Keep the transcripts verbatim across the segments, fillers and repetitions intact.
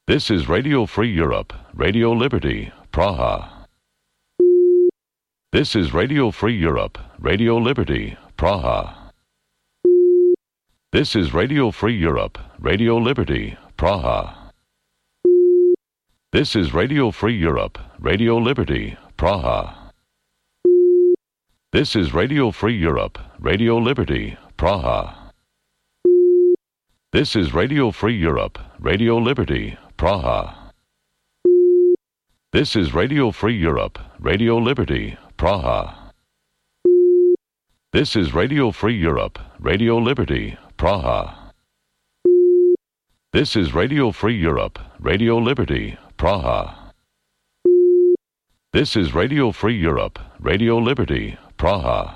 This is Radio Free Europe, Radio Liberty, Praha. This is Radio Free Europe, Radio Liberty, Praha. This is Radio Free Europe, Radio Liberty, Praha. This is Radio Free Europe, Radio Liberty, Praha. This is Radio Free Europe, Radio Liberty, Praha. This is Radio Free Europe, Radio Liberty, Praha. This is Radio Free Europe, Radio Liberty, Praha. This is Radio Free Europe, Radio Liberty, Praha. This is Radio Free Europe, Radio Liberty, Praha. This is Radio Free Europe, Radio Liberty, Praha.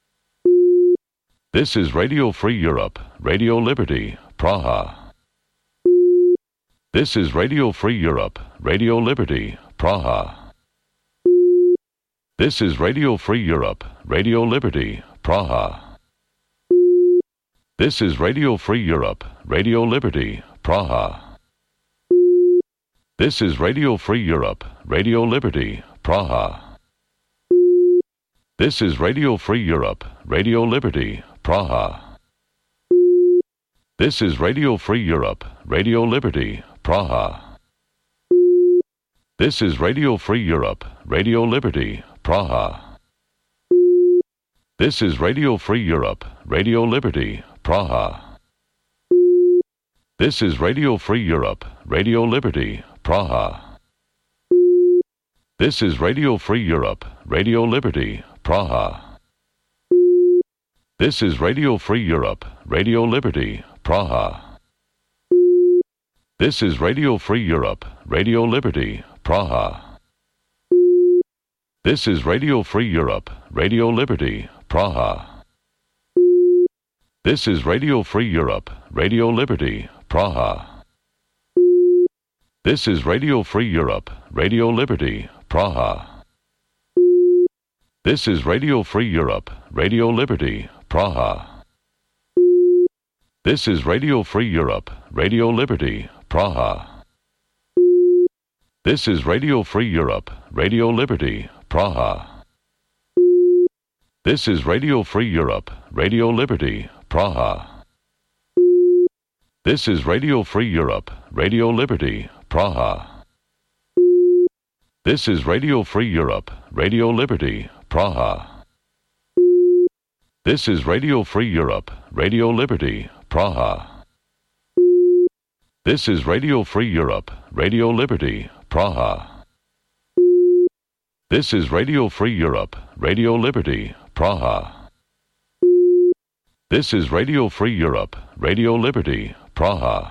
This is Radio Free Europe, Radio Liberty, Praha. This is Radio Free Europe, Radio Liberty, Praha. This is Radio Free Europe, Radio Liberty, Praha. This is Radio Free Europe, Radio Liberty, Praha. This is Radio Free Europe, Radio Liberty, Praha. This is Radio Free Europe, Radio Liberty, Praha. This is Radio Free Europe, Radio Liberty, Praha. This is Radio Free Europe, Radio Liberty, Praha. This is Radio Free Europe, Radio Liberty, Praha. This is Radio Free Europe, Radio Liberty, Praha. This is Radio Free Europe, Radio Liberty, Praha. This is Radio Free Europe, Radio Liberty, Praha. This is Radio Free Europe, Radio Liberty, Praha. This is Radio Free Europe, Radio Liberty, Praha. This is Radio Free Europe, Radio Liberty, Praha. This is Radio Free Europe, Radio Liberty, Praha. This is Radio Free Europe, Radio Liberty, Praha. This is Radio Free Europe, Radio Liberty, Praha. This is Radio Free Europe, Radio Liberty, Praha. This is Radio Free Europe, Radio Liberty, Praha. This is Radio Free Europe, Radio Liberty, Praha. This is Radio Free Europe, Radio Liberty, Praha. This is Radio Free Europe, Radio Liberty, Praha. This is Radio Free Europe, Radio Liberty, Praha. This is Radio Free Europe, Radio Liberty, Praha. This is Radio Free Europe, Radio Liberty, Praha.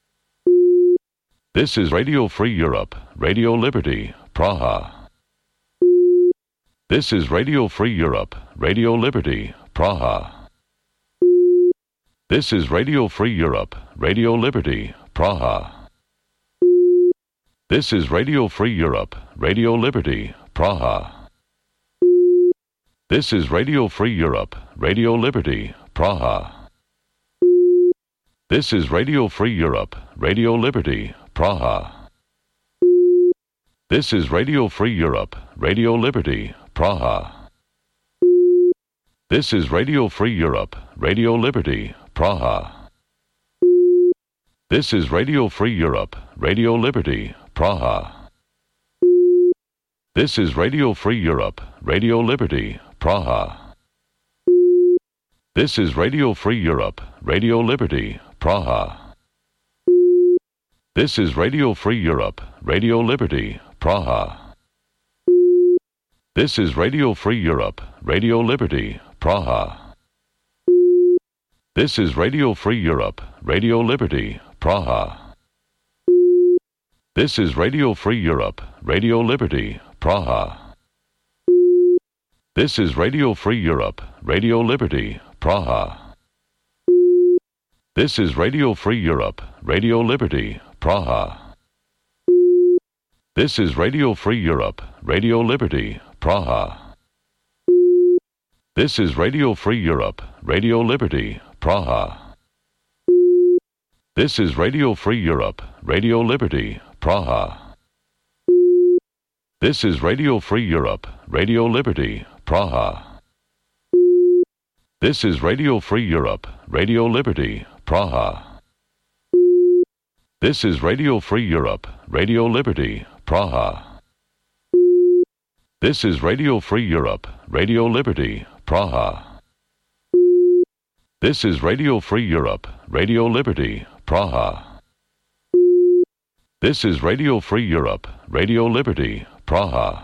This is Radio Free Europe, Radio Liberty, Praha. This is Radio Free Europe, Radio Liberty, Praha. This is Radio Free Europe, Radio Liberty, Praha. This is Radio Free Europe, Radio Liberty, Praha. This is Radio Free Europe, Radio Liberty, Praha. This is Radio Free Europe, Radio Liberty, Praha. This is Radio Free Europe, Radio Liberty, Praha. This is Radio Free Europe, Radio Liberty, Praha. This is Radio Free Europe, Radio Liberty, Praha. This is Radio Free Europe, Radio Liberty, Praha. This is Radio Free Europe, Radio Liberty, Praha. This is Radio Free Europe, Radio Liberty, Praha. This is Radio Free Europe, Radio Liberty, Praha. This is Radio Free Europe, Radio Liberty, Praha. This is Radio Free Europe, Radio Liberty, Praha. This is Radio Free Europe, Radio Liberty, Praha. This is Radio Free Europe, Radio Liberty, Praha. This is Radio Free Europe, Radio Liberty, Praha. This is Radio Free Europe, Radio Liberty, Praha. This is Radio Free Europe, Radio Liberty, Praha. This is Radio Free Europe, Radio Liberty, Praha. This is Radio Free Europe, Radio Liberty, Praha. This is Radio Free Europe, Radio Liberty, Praha. This is Radio Free Europe, Radio Liberty, Praha. This is Radio Free Europe, Radio Liberty, Praha. This is Radio Free Europe, Radio Liberty, Praha.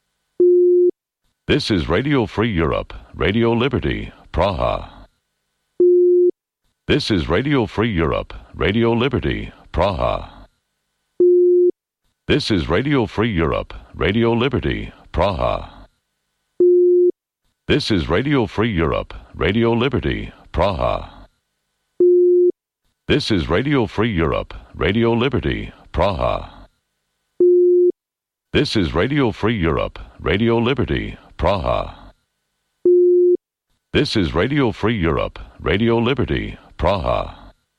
This is Radio Free Europe, Radio Liberty, Praha. This is Radio Free Europe, Radio Liberty, Praha. This is Radio Free Europe, Radio Liberty, Praha. This is Radio Free Europe, Radio Liberty, Praha. This is Radio Free Europe, Radio Liberty, Praha. This is Radio Free Europe, Radio Liberty, Praha. This is Radio Free Europe, Radio Liberty, Praha.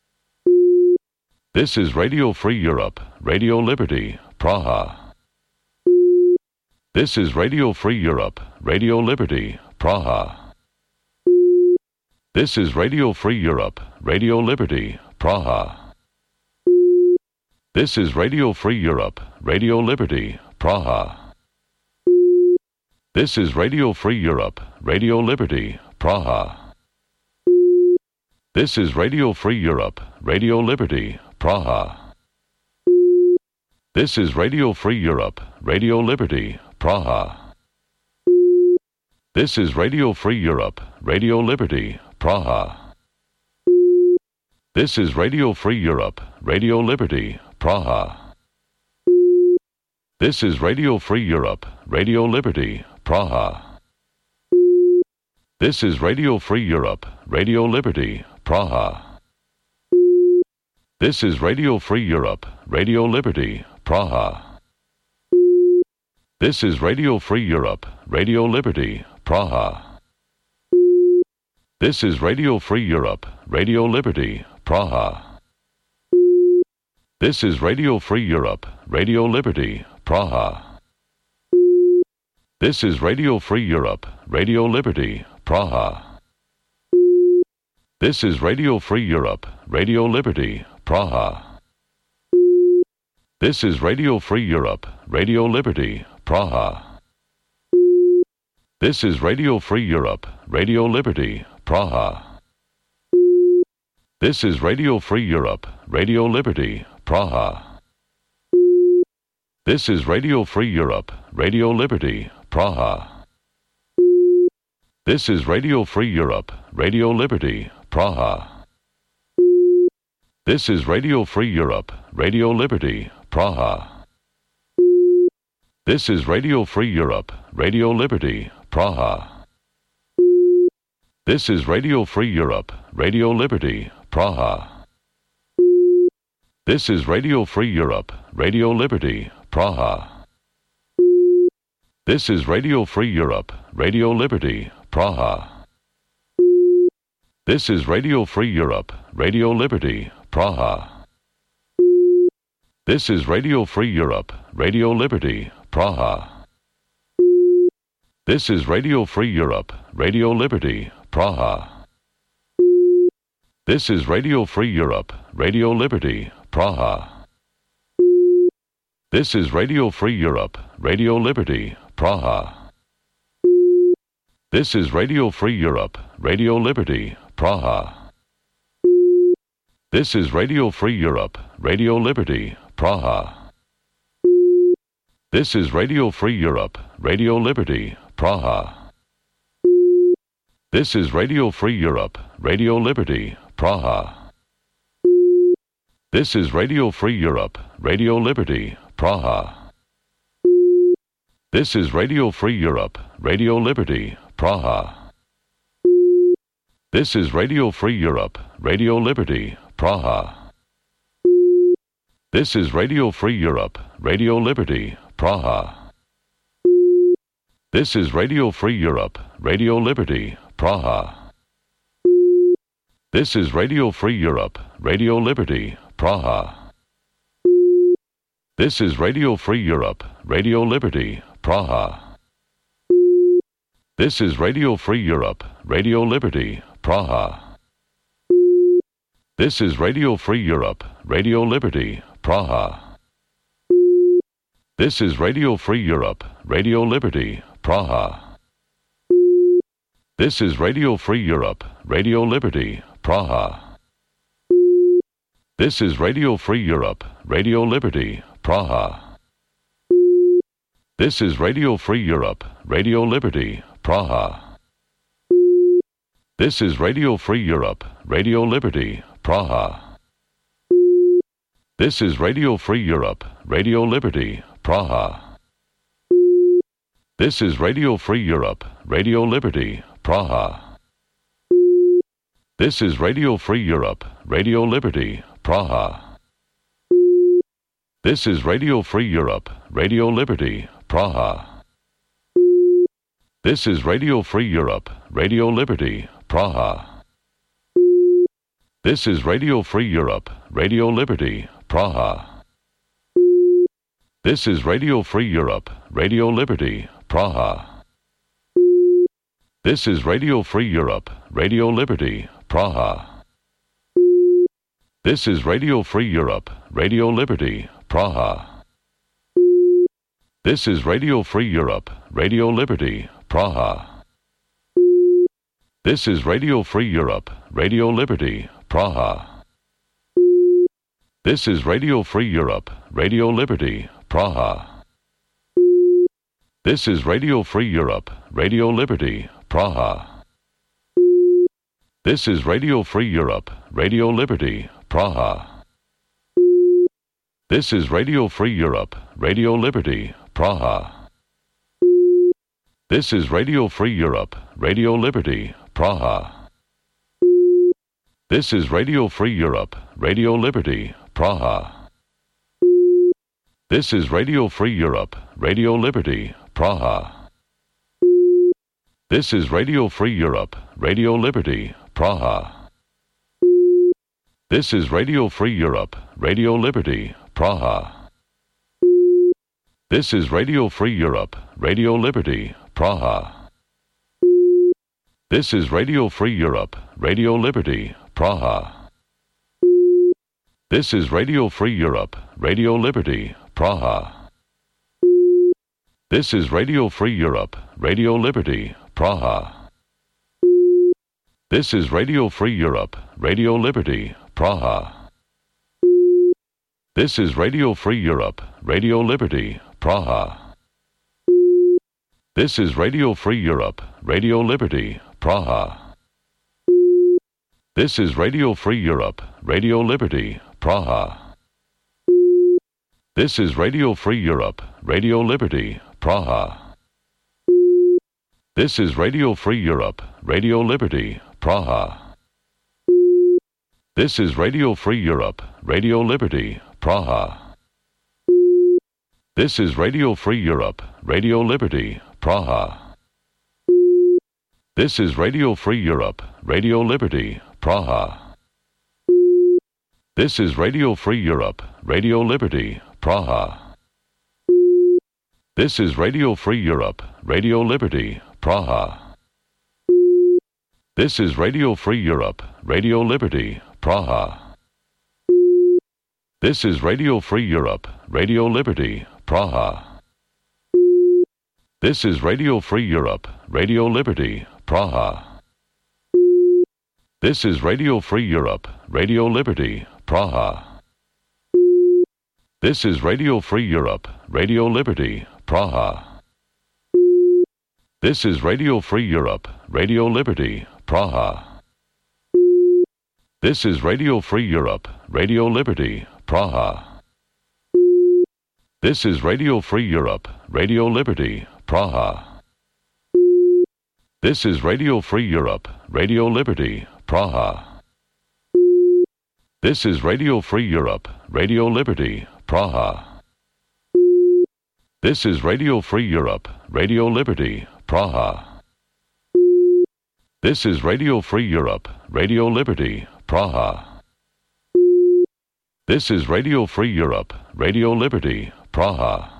This is Radio Free Europe, Radio Liberty, Praha. This is Radio Free Europe, Radio Liberty, Praha. This is Radio Free Europe, Radio Liberty, Praha. This is Radio Free Europe, Radio Liberty, Praha. This is Radio Free Europe, Radio Liberty, Praha. This is Radio Free Europe, Radio Liberty, Praha. This is Radio Free Europe, Radio Liberty, Praha. This is Radio Free Europe, Radio Liberty, Praha. This is Radio Free Europe, Radio Liberty, Praha. This is Radio Free Europe, Radio Liberty, Praha. This is Radio Free Europe, Radio Liberty, Praha. This is Radio Free Europe, Radio Liberty, Praha. This is Radio Free Europe, Radio Liberty, Praha. This is Radio Free Europe, Radio Liberty, Praha. This is Radio Free Europe, Radio Liberty, Praha. This is Radio Free Europe, Radio Liberty, Praha. This is Radio Free Europe, Radio Liberty, Praha. This is Radio Free Europe, Radio Liberty, Praha. This is Radio Free Europe, Radio Liberty, Praha. This is Radio Free Europe, Radio Liberty, Praha. This is Radio Free Europe, Radio Liberty, Praha. This is Radio Free Europe, Radio Liberty, Praha. This is Radio Free Europe, Radio Liberty, Praha. This is Radio Free Europe, Radio Liberty, Praha. This is Radio Free Europe, Radio Liberty, Praha. This is Radio Free Europe, Radio Liberty, Praha. This is Radio Free Europe, Radio Liberty, Praha. This is Radio Free Europe, Radio Liberty, Praha. This is Radio Free Europe, Radio Liberty, Praha. This is Radio Free Europe, Radio Liberty, Praha. This is Radio Free Europe, Radio Liberty, Praha. This is Radio Free Europe, Radio Liberty, Praha. This is Radio Free Europe, Radio Liberty, Praha. This is Radio Free Europe, Radio Liberty, Praha. This is Radio Free Europe, Radio Liberty, Praha. This is Radio Free Europe, Radio Liberty, Praha. This is Radio Free Europe, Radio Liberty, Praha. This is Radio Free Europe, Radio Liberty, Praha. This is Radio Free Europe, Radio Liberty, Praha. This is Radio Free Europe, Radio Liberty, Praha. This is Radio Free Europe, Radio Liberty, Praha. This is Radio Free Europe, Radio Liberty, Praha. This is Radio Free Europe, Radio Liberty, Praha. This is Radio Free Europe, Radio Liberty, Praha. This is Radio Free Europe, Radio Liberty, Praha. This is Radio Free Europe, Radio Liberty, Praha. This is Radio Free Europe, Radio Liberty, Praha. This is Radio Free Europe, Radio Liberty, Praha. This is Radio Free Europe, Radio Liberty, Praha. This is Radio Free Europe, Radio Liberty, Praha. This is Radio Free Europe, Radio Liberty, Praha. This is Radio Free Europe, Radio Liberty, Praha. This is Radio Free Europe, Radio Liberty, Praha. This is Radio Free Europe, Radio Liberty, Praha. This is Radio Free Europe, Radio Liberty, Praha. This is Radio Free Europe, Radio Liberty, Praha. This is Radio Free Europe, Radio Liberty, Praha. This is Radio Free Europe, Radio Liberty, Praha. This is Radio Free Europe, Radio Liberty, Praha. This is Radio Free Europe, Radio Liberty, Praha. This is Radio Free Europe, Radio Liberty, Praha. This is Radio Free Europe, Radio Liberty, Praha. This is Radio Free Europe, Radio Liberty, Praha. This is Radio Free Europe, Radio Liberty, Praha. This is Radio Free Europe, Radio Liberty, Praha. This is Radio Free Europe, Radio Liberty, Praha. This is Radio Free Europe, Radio Liberty, Praha. This is Radio Free Europe, Radio Liberty, Praha. This is Radio Free Europe, Radio Liberty, Praha. This is Radio Free Europe, Radio Liberty, Praha. This is Radio Free Europe, Radio Liberty, Praha. This is Radio Free Europe, Radio Liberty, Praha. This is Radio Free Europe, Radio Liberty, Praha. This is Radio Free Europe, Radio Liberty, Praha. This is Radio Free Europe, Radio Liberty, Praha. This is Radio Free Europe, Radio Liberty, Praha. This is Radio Free Europe, Radio Liberty, Praha. This is Radio Free Europe, Radio Liberty, Praha. This is Radio Free Europe, Radio Liberty, Praha. This is Radio Free Europe, Radio Liberty, Praha. This is Radio Free Europe, Radio Liberty, Praha. This is Radio Free Europe, Radio Liberty, Praha. This is Radio Free Europe, Radio Liberty, Praha. This is Radio Free Europe, Radio Liberty, Praha. This is Radio Free Europe, Radio Liberty, Praha. This is Radio Free Europe, Radio Liberty, Praha. This is Radio Free Europe, Radio Liberty, Praha. This is Radio Free Europe, Radio Liberty, Praha. This is Radio Free Europe, Radio Liberty, Praha. This is Radio Free Europe, Radio Liberty, Praha. This is Radio Free Europe, Radio Liberty, Praha. This is Radio Free Europe, Radio Liberty, Praha. This is Radio Free Europe, Radio Liberty, Praha. This is Radio Free Europe, Radio Liberty, Praha. This is Radio Free Europe, Radio Liberty, Praha. This is Radio Free Europe, Radio Liberty, Praha. This is Radio Free Europe, Radio Liberty, Praha. This is Radio Free Europe, Radio Liberty, Praha.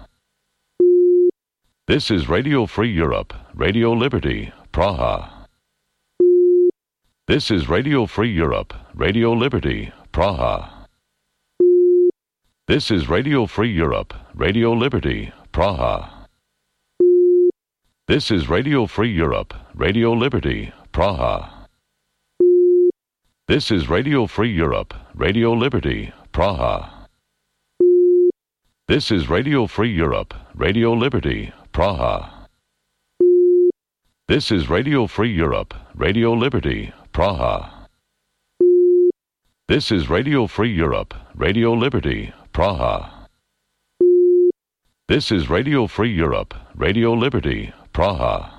This is Radio Free Europe, Radio Liberty, Praha. This is Radio Free Europe, Radio Liberty, Praha. This is Radio Free Europe, Radio Liberty, Praha. This is Radio Free Europe, Radio Liberty, Praha. This is Radio Free Europe, Radio Liberty, Praha. This is Radio Free Europe, Radio Liberty, Praha. This is Radio Free Europe, Radio Liberty, Praha. This is Radio Free Europe, Radio Liberty, Praha. This is Radio Free Europe, Radio Liberty, Praha.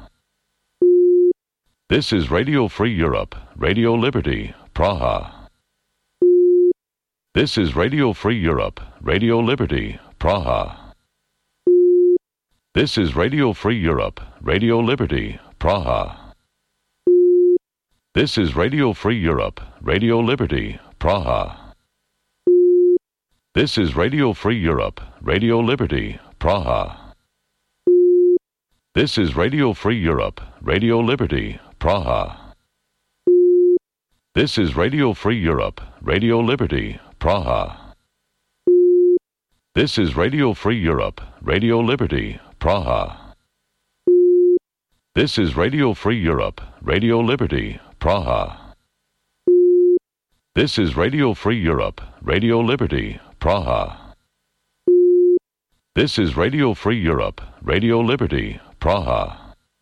This is Radio Free Europe, Radio Liberty, Praha. This is Radio Free Europe, Radio Liberty, Praha. This is Radio Free Europe, Radio Liberty, Praha. This is Radio Free Europe, Radio Liberty, Praha. This is Radio Free Europe, Radio Liberty, Praha. This is Radio Free Europe, Radio Liberty, Praha. This is Radio Free Europe, Radio Liberty, Praha. This is Radio Free Europe, Radio Liberty, Praha. This is Radio Free Europe, Radio Liberty, Praha. This is Radio Free Europe, Radio Liberty, Praha. This is Radio Free Europe, Radio Liberty, Praha.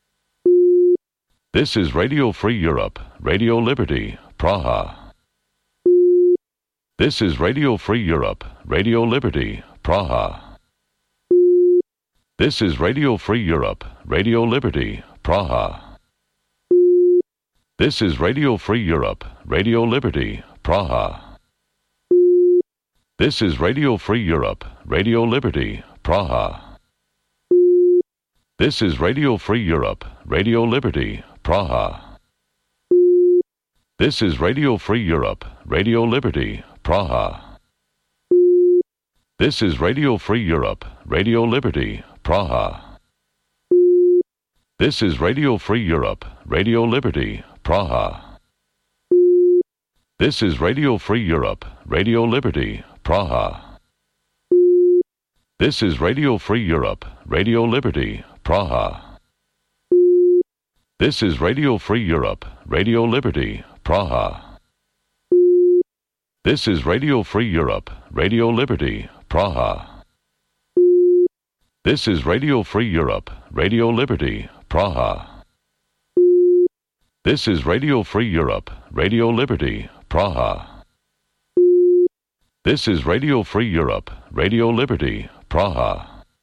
This is Radio Free Europe, Radio Liberty, Praha. This is Radio Free Europe, Radio Liberty, Praha. This is Radio Free Europe, Radio Liberty, Praha. This is Radio Free Europe, Radio Liberty, Praha. This is Radio Free Europe, Radio Liberty, Praha. This is Radio Free Europe, Radio Liberty, Praha. This is Radio Free Europe, Radio Liberty, Praha. This is Radio Free Europe, Radio Liberty, Praha. This is Radio Free Europe, Radio Liberty, Praha. This is Radio Free Europe, Radio Liberty, Praha. This is Radio Free Europe, Radio Liberty, Praha. This is Radio Free Europe, Radio Liberty, Praha. This is Radio Free Europe, Radio Liberty, Praha. This is Radio Free Europe, Radio Liberty, Praha. This is Radio Free Europe, Radio Liberty, Praha. This is Radio Free Europe, Radio Liberty, Praha.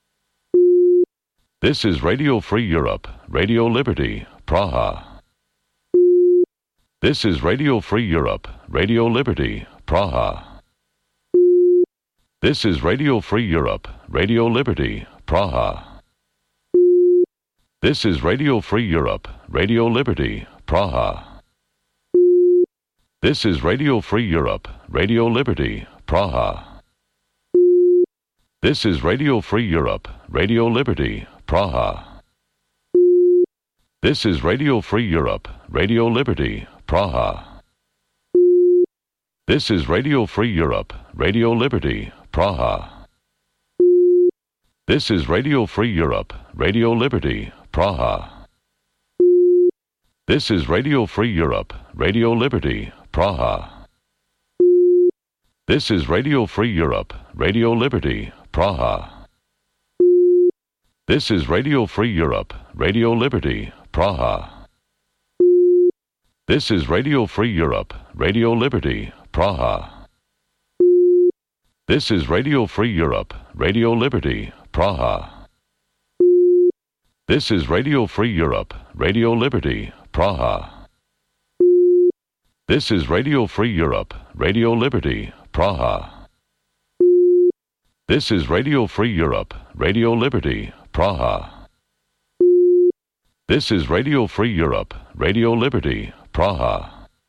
This is Radio Free Europe, Radio Liberty, Praha. This is Radio Free Europe, Radio Liberty, Praha. This is Radio Free Europe, Radio Liberty, Praha. This is Radio Free Europe, Radio Liberty, Praha. This is Radio Free Europe, Radio Liberty, Praha. This is Radio Free Europe, Radio Liberty, Praha. This is Radio Free Europe, Radio Liberty, Praha. This is Radio Free Europe, Radio Liberty, Praha. This is Radio Free Europe, Radio Liberty, Praha. This is Radio Free Europe, Radio Liberty, Praha. This is Radio Free Europe, Radio Liberty, Praha. This is Radio Free Europe, Radio Liberty, Praha. This is Radio Free Europe, Radio Liberty, Praha. This is Radio Free Europe, Radio Liberty, Praha. This is Radio Free Europe, Radio Liberty, Praha. This is Radio Free Europe, Radio Liberty, Praha. This is Radio Free Europe, Radio Liberty, Praha. This is Radio Free Europe, Radio Liberty, Praha.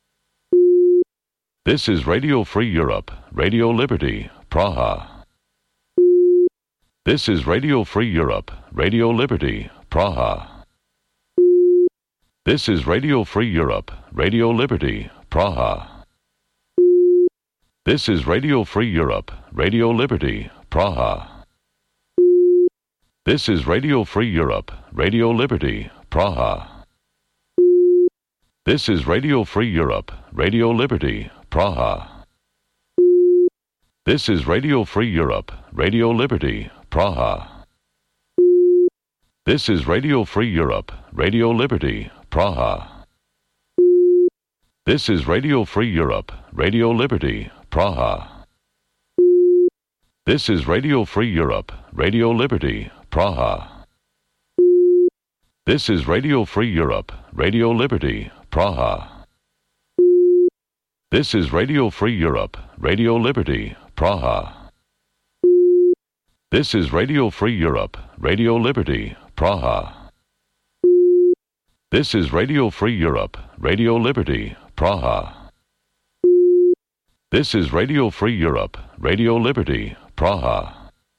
This is Radio Free Europe, Radio Liberty, Praha. This is Radio Free Europe, Radio Liberty, Praha. This is Radio Free Europe, Radio Liberty, Praha. This is Radio Free Europe, Radio Liberty, Praha. This is Radio Free Europe, Radio Liberty, Praha. This is Radio Free Europe, Radio Liberty, Praha. This is Radio Free Europe, Radio Liberty, Praha. This is Radio Free Europe, Radio Liberty, Praha. This is Radio Free Europe, Radio Liberty, Praha. This is Radio Free Europe, Radio Liberty, Praha. This is Radio Free Europe, Radio Liberty, Praha. This is Radio Free Europe, Radio Liberty, Praha. This is Radio Free Europe, Radio Liberty, Praha. This is Radio Free Europe, Radio Liberty, Praha. This is Radio Free Europe, Radio Liberty, Praha.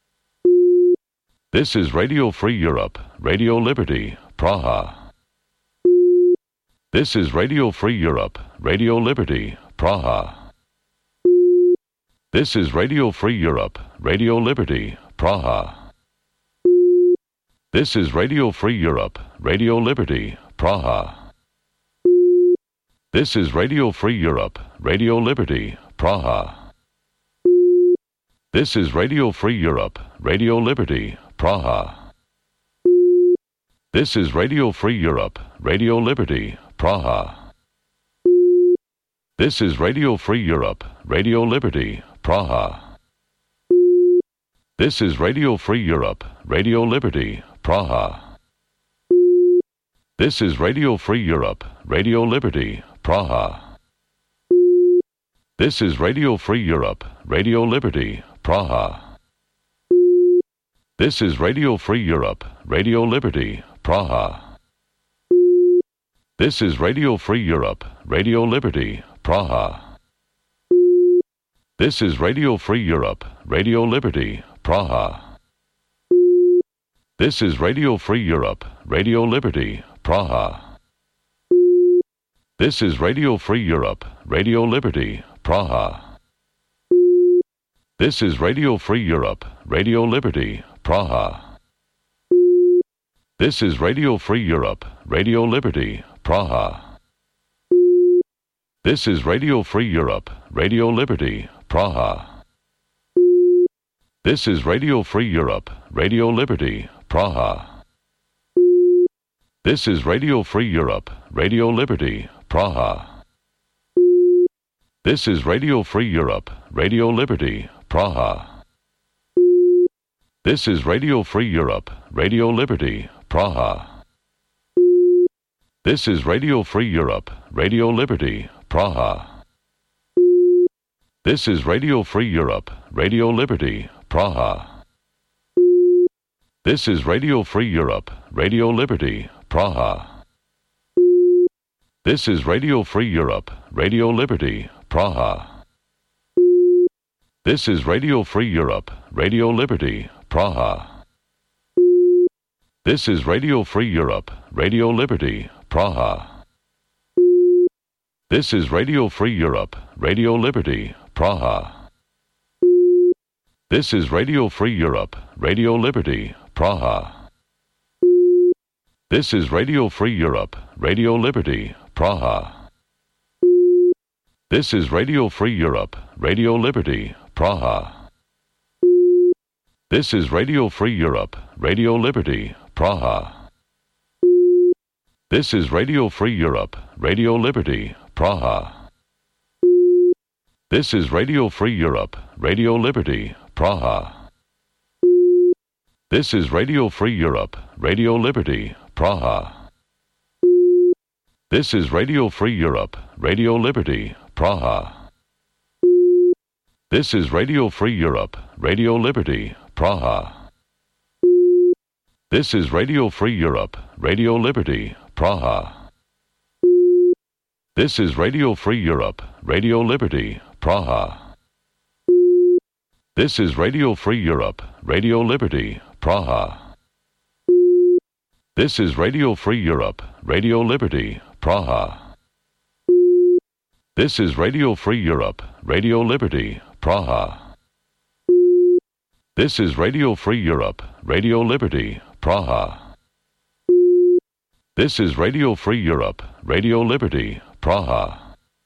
This is Radio Free Europe, Radio Liberty, Praha. This is Radio Free Europe, Radio Liberty, Praha. This is Radio Free Europe, Radio Liberty, Praha. This is Radio Free Europe, Radio Liberty, Praha. This is Radio Free Europe, Radio Liberty, Praha. This is Radio Free Europe, Radio Liberty, Praha. This is Radio Free Europe, Radio Liberty, Praha. This is Radio Free Europe, Radio Liberty, Praha. This is Radio Free Europe, Radio Liberty, Praha. This is Radio Free Europe, Radio Liberty, Praha. This is Radio Free Europe, Radio Liberty, Praha. This is Radio Free Europe, Radio Liberty, Praha. This is Radio Free Europe, Radio Liberty, Praha. This is Radio Free Europe, Radio Liberty, Praha. This is Radio Free Europe, Radio Liberty, Praha. This is Radio Free Europe, Radio Liberty, Praha. This is Radio Free Europe, Radio Liberty, Praha. This is Radio Free Europe, Radio Liberty, Praha. This is Radio Free Europe, Radio Liberty, Praha. This is Radio Free Europe, Radio Liberty, Praha. This is Radio Free Europe, Radio Liberty, Praha. This is Radio Free Europe, Radio Liberty, Praha. This is Radio Free Europe, Radio Liberty, Praha. This is Radio Free Europe, Radio Liberty, Praha. This is Radio Free Europe, Radio Liberty, Praha. This is Radio Free Europe, Radio Liberty, Praha. This is Radio Free Europe, Radio Liberty, Praha. This is Radio Free Europe, Radio Liberty, Praha. This is Radio Free Europe, Radio Liberty, Praha. This is Radio Free Europe, Radio Liberty, Praha. This is Radio Free Europe, Radio Liberty, Praha. This is Radio Free Europe, Radio Liberty, Praha. This is Radio Free Europe, Radio Liberty, Praha. This is Radio Free Europe, Radio Liberty, Praha. This is Radio Free Europe, Radio Liberty, Praha. This is Radio Free Europe, Radio Liberty, Praha. This is Radio Free Europe, Radio Liberty, Praha. This is Radio Free Europe, Radio Liberty, Praha. This is Radio Free Europe, Radio Liberty, Praha. This is Radio Free Europe, Radio Liberty, Praha. This is Radio Free Europe, Radio Liberty, Praha. This is Radio Free Europe, Radio Liberty, Praha. This is Radio Free Europe, Radio Liberty, Praha. This is Radio Free Europe, Radio Liberty, Praha. This is Radio Free Europe, Radio Liberty, Praha. This is Radio Free Europe, Radio Liberty, Praha.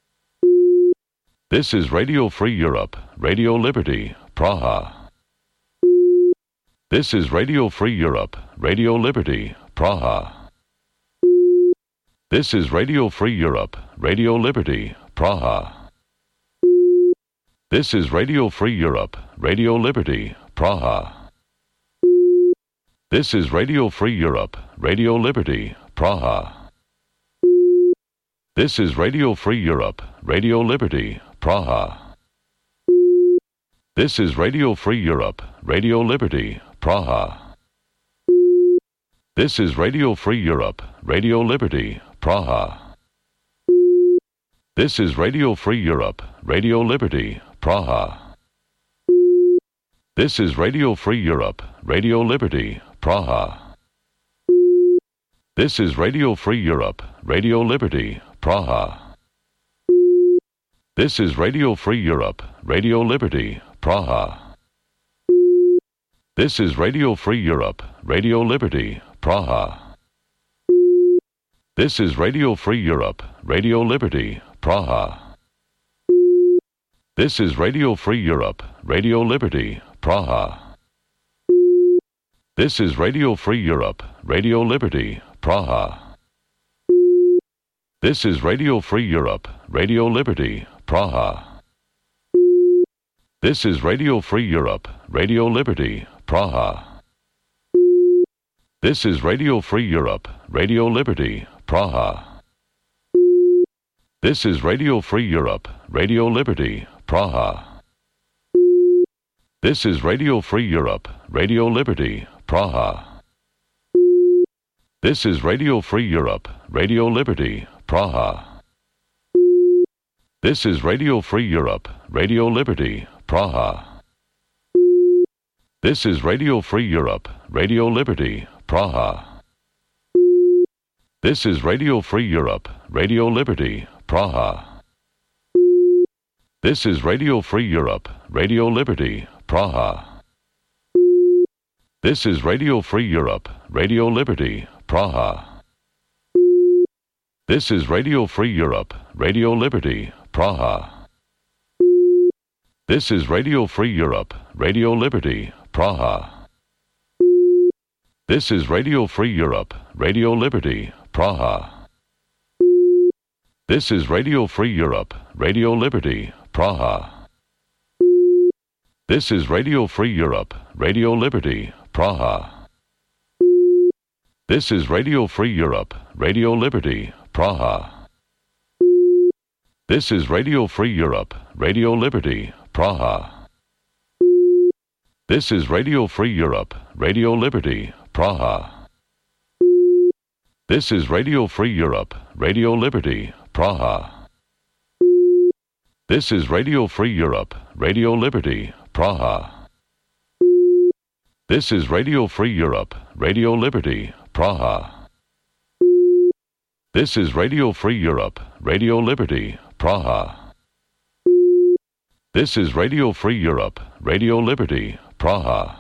This is Radio Free Europe, Radio Liberty, Praha. This is Radio Free Europe, Radio Liberty, Praha. This is Radio Free Europe, Radio Liberty, Praha. This is Radio Free Europe, Radio Liberty, Praha. This is Radio Free Europe, Radio Liberty, Praha. This is Radio Free Europe, Radio Liberty, Praha. This is Radio Free Europe, Radio Liberty, Praha. This is Radio Free Europe, Radio Liberty, Praha. This is Radio Free Europe, Radio Liberty, Praha. This is Radio Free Europe, Radio Liberty, Praha. This is Radio Free Europe, Radio Liberty, Praha. This is Radio Free Europe, Radio Liberty, Praha. This is Radio Free Europe, Radio Liberty, Praha. This is Radio Free Europe, Radio Liberty, Praha. This is Radio Free Europe, Radio Liberty, Praha. This is Radio Free Europe, Radio Liberty, Praha. This is Radio Free Europe, Radio Liberty, Praha. This is Radio Free Europe, Radio Liberty, Praha. This is Radio Free Europe, Radio Liberty, Praha. This is Radio Free Europe, Radio Liberty, Praha. This is Radio Free Europe, Radio Liberty, Praha. This is Radio Free Europe, Radio Liberty, Praha. This is Radio Free Europe, Radio Liberty, Praha. This is Radio Free Europe, Radio Liberty, Praha. This is Radio Free Europe, Radio Liberty, Praha. This is Radio Free Europe, Radio Liberty, Praha. This is Radio Free Europe, Radio Liberty, Praha. This is Radio Free Europe, Radio Liberty, Praha. This is Radio Free Europe, Radio Liberty, Praha. This is Radio Free Europe, Radio Liberty, Praha. This is Radio Free Europe, Radio Liberty, Praha. This is Radio Free Europe, Radio Liberty, Praha. This is Radio Free Europe, Radio Liberty, Praha. This is Radio Free Europe, Radio Liberty, Praha. This is Radio Free Europe, Radio Liberty, Praha. This is Radio Free Europe, Radio Liberty, Praha. This is Radio Free Europe, Radio Liberty, Praha. This is Radio Free Europe, Radio Liberty, Praha. This is Radio Free Europe, Radio Liberty, Praha. This is Radio Free Europe, Radio Liberty, Praha.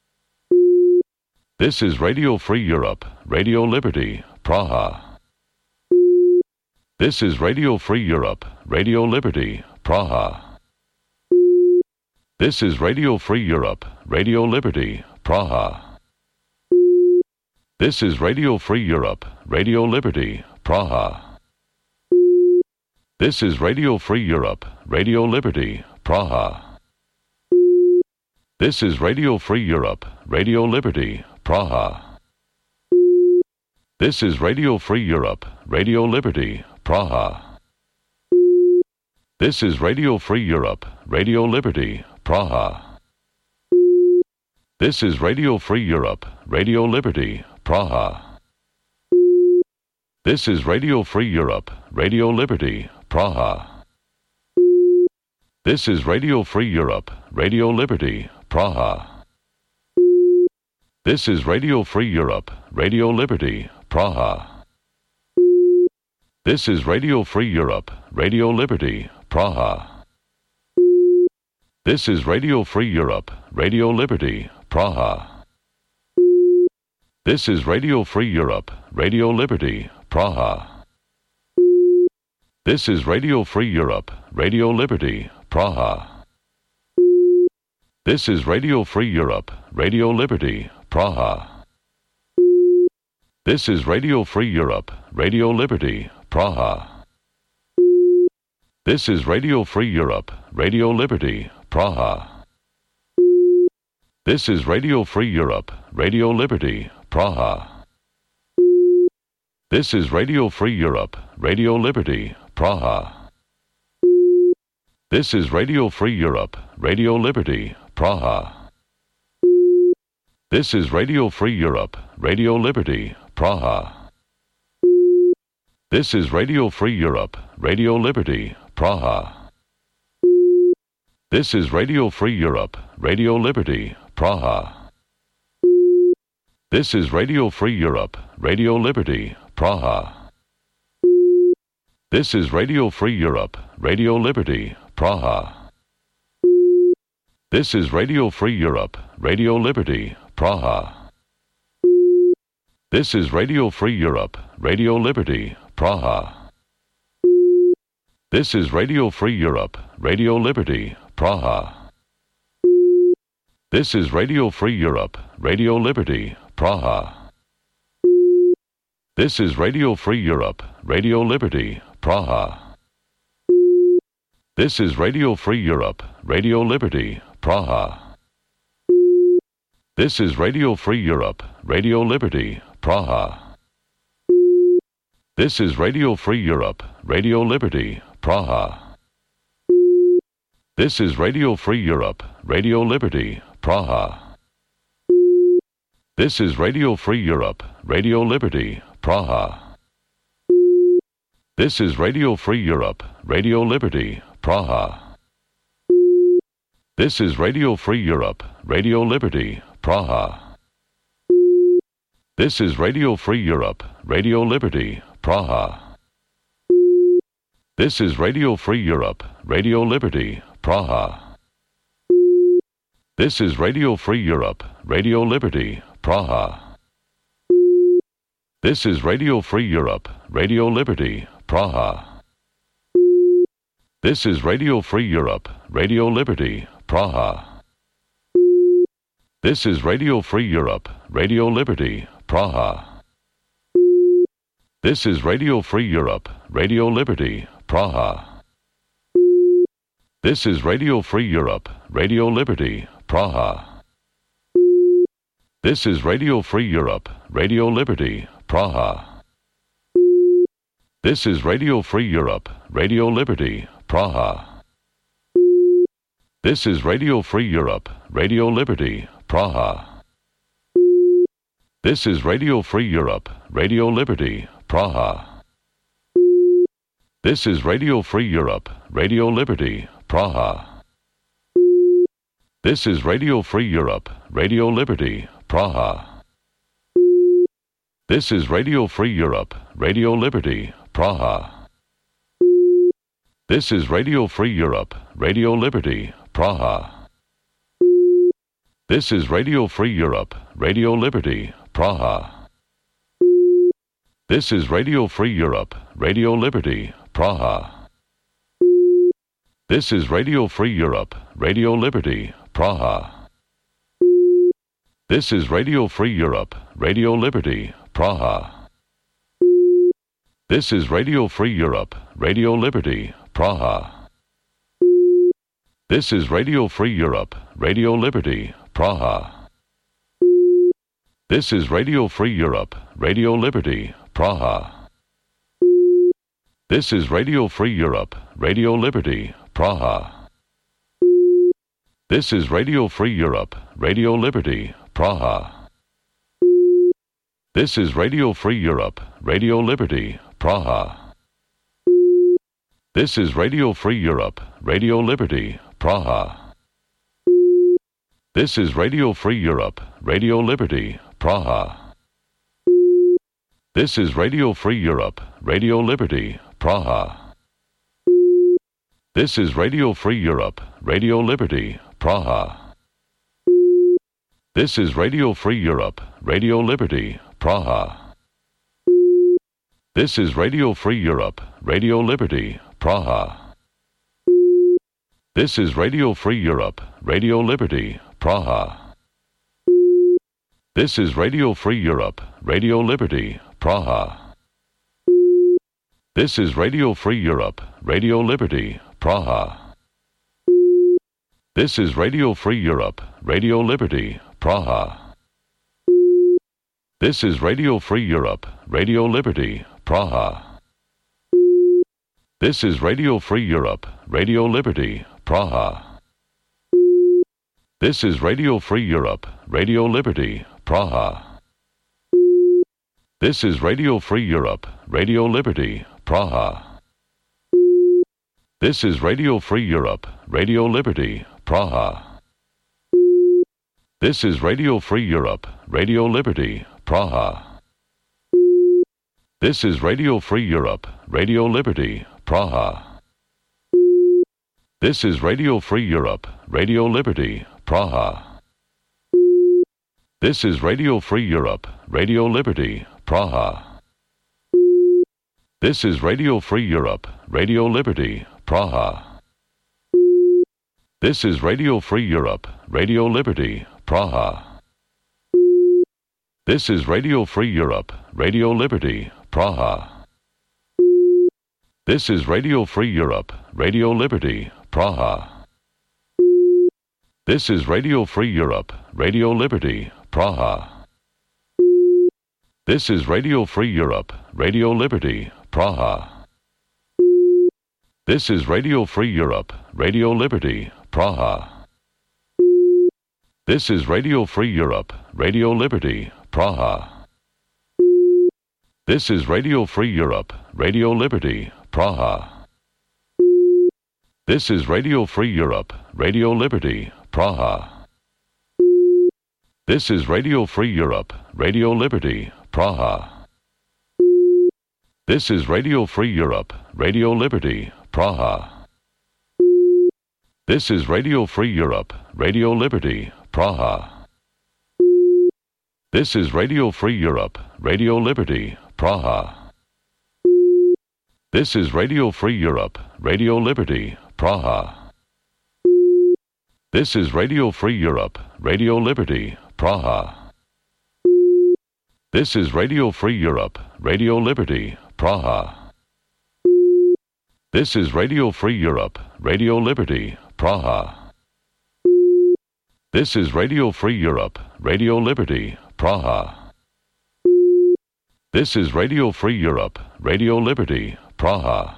This is Radio Free Europe, Radio Liberty, Praha. This is Radio Free Europe, Radio Liberty, Praha. This is Radio Free Europe, Radio Liberty, Praha. This is Radio Free Europe, Radio Liberty, Praha. This is Radio Free Europe, Radio Liberty, Praha. This is Radio Free Europe, Radio Liberty, Praha. This is Radio Free Europe, Radio Liberty, Praha. This is Radio Free Europe, Radio Liberty, Praha. This is Radio Free Europe, Radio Liberty, Praha. This is Radio Free Europe, Radio Liberty, Praha. This is Radio Free Europe, Radio Liberty, Praha. This is Radio Free Europe, Radio Liberty, Praha. This is Radio Free Europe, Radio Liberty, Praha. This is Radio Free Europe, Radio Liberty, Praha. This is Radio Free Europe, Radio Liberty, Praha. This is Radio Free Europe, Radio Liberty, Praha. This is Radio Free Europe, Radio Liberty, Praha. This is Radio Free Europe, Radio Liberty, Praha. This is Radio Free Europe, Radio Liberty, Praha. This is Radio Free Europe, Radio Liberty, Praha. This is Radio Free Europe, Radio Liberty, Praha. This is Radio Free Europe, Radio Liberty, Praha. This is Radio Free Europe, Radio Liberty, Praha. This is Radio Free Europe, Radio Liberty, Praha. This is Radio Free Europe, Radio Liberty, Praha. This is Radio Free Europe, Radio Liberty, Praha. This is Radio Free Europe, Radio Liberty, Praha. This is Radio Free Europe, Radio Liberty, Praha. This is Radio Free Europe, Radio Liberty, Praha. This is Radio Free Europe, Radio Liberty, Praha. This is Radio Free Europe, Radio Liberty, Praha. This is Radio Free Europe, Radio Liberty, Praha. This is Radio Free Europe, Radio Liberty, Praha. This is Radio Free Europe, Radio Liberty, Praha. This is Radio Free Europe, Radio Liberty, Praha. This is Radio Free Europe, Radio Liberty, Praha. This is Radio Free Europe, Radio Liberty, Praha. This is Radio Free Europe, Radio Liberty, Praha. This is Radio Free Europe, Radio Liberty, Praha. This is Radio Free Europe, Radio Liberty, Praha. This is Radio Free Europe, Radio Liberty, Praha. This is Radio Free Europe, Radio Liberty, Praha. This is Radio Free Europe, Radio Liberty, Praha. This is Radio Free Europe, Radio Liberty, Praha. This is Radio Free Europe, Radio Liberty, Praha. This is Radio Free Europe, Radio Liberty, Praha. This is Radio Free Europe, Radio Liberty, Praha. This is Radio Free Europe, Radio Liberty, Praha. This is Radio Free Europe, Radio Liberty, Praha. This is Radio Free Europe, Radio Liberty, Praha. This is Radio Free Europe, Radio Liberty, Praha. This is Radio Free Europe, Radio Liberty, Praha. This is Radio Free Europe, Radio Liberty, Praha. This is Radio Free Europe, Radio Liberty, Praha. This is Radio Free Europe, Radio Liberty, Praha. This is Radio Free Europe, Radio Liberty, Praha. This is Radio Free Europe, Radio Liberty, Praha. This is Radio Free Europe, Radio Liberty, Praha. This is Radio Free Europe, Radio Liberty, Praha. This is Radio Free Europe, Radio Liberty, Praha. This is Radio Free Europe, Radio Liberty, Praha. This is Radio Free Europe, Radio Liberty, Praha. This is Radio Free Europe, Radio Liberty, Praha. This is Radio Free Europe, Radio Liberty, Praha. This is Radio Free Europe, Radio Liberty, Praha. This is Radio Free Europe, Radio Liberty, Praha. This is Radio Free Europe, Radio Liberty, Praha. This is Radio Free Europe, Radio Liberty, Praha. This is Radio Free Europe, Radio Liberty, Praha. This is Radio Free Europe, Radio Liberty, Praha. This is Radio Free Europe, Radio Liberty, Praha. This is Radio Free Europe, Radio Liberty, Praha. This is Radio Free Europe, Radio Liberty, Praha. This is Radio Free Europe, Radio Liberty, Praha. This is Radio Free Europe, Radio Liberty, Praha. This is Radio Free Europe, Radio Liberty, Praha. This is Radio Free Europe, Radio Liberty, Praha. This is Radio Free Europe, Radio Liberty, Praha. This is Radio Free Europe, Radio Liberty, Praha. This is Radio Free Europe, Radio Liberty, Praha. This is Radio Free Europe, Radio Liberty, Praha. This is Radio Free Europe, Radio Liberty, Praha. This is Radio Free Europe, Radio Liberty, Praha. This is Radio Free Europe, Radio Liberty, Praha. This is Radio Free Europe, Radio Liberty, Praha. This is Radio Free Europe, Radio Liberty, Praha. This is Radio Free Europe, Radio Liberty, Praha. This is Radio Free Europe, Radio Liberty, Praha. This is Radio Free Europe, Radio Liberty, Praha. This is Radio Free Europe, Radio Liberty, Praha. This is Radio Free Europe, Radio Liberty, Praha. This is Radio Free Europe, Radio Liberty, Praha. This is Radio Free Europe, Radio Liberty, Praha. This is Radio Free Europe, Radio Liberty, Praha. This is Radio Free Europe, Radio Liberty, Praha. This is Radio Free Europe, Radio Liberty, Praha. This is Radio Free Europe, Radio Liberty, Praha. This is Radio Free Europe, Radio Liberty, Praha. This is Radio Free Europe, Radio Liberty, Praha. This is Radio Free Europe, Radio Liberty, Praha. This is Radio Free Europe, Radio Liberty, Praha. This is Radio Free Europe, Radio Liberty, Praha. This is Radio Free Europe, Radio Liberty, Praha. This is Radio Free Europe, Radio Liberty, Praha.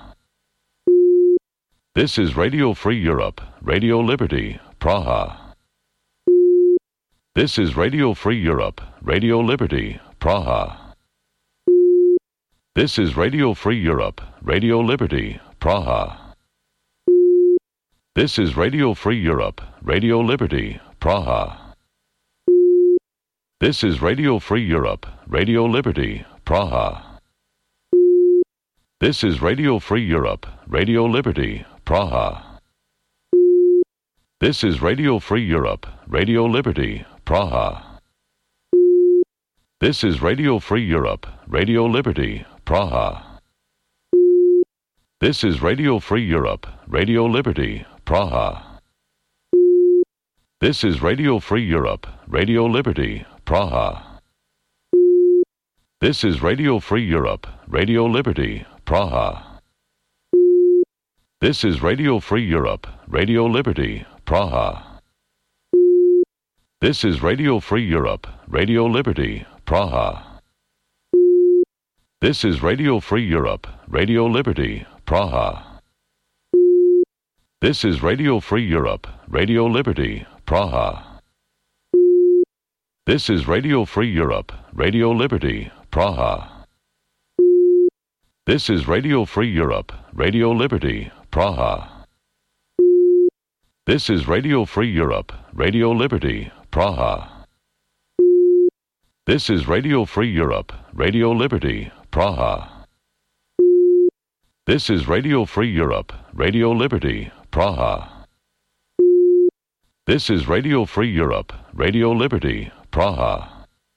This is Radio Free Europe, Radio Liberty, Praha. This is Radio Free Europe, Radio Liberty, Praha. This is Radio Free Europe, Radio Liberty, Praha. This is Radio Free Europe, Radio Liberty, Praha. This is Radio Free Europe, Radio Liberty, Praha. This is Radio Free Europe, Radio Liberty, Praha. This is Radio Free Europe, Radio Liberty, Praha. This is Radio Free Europe, Radio Liberty, Praha. This is Radio Free Europe, Radio Liberty, Praha. This is Radio Free Europe, Radio Liberty, Praha. This is Radio Free Europe, Radio Liberty, Praha. This is Radio Free Europe, Radio Liberty, Praha. This is Radio Free Europe, Radio Liberty, Praha. This is Radio Free Europe, Radio Liberty, Praha. This is Radio Free Europe, Radio Liberty, Praha. This is Radio Free Europe, Radio Liberty, Praha. This is Radio Free Europe, Radio Liberty, Praha. This is Radio Free Europe, Radio Liberty, Praha. This is Radio Free Europe, Radio Liberty, Praha. This is Radio Free Europe, Radio Liberty, Praha. This is Radio Free Europe, Radio Liberty, Praha.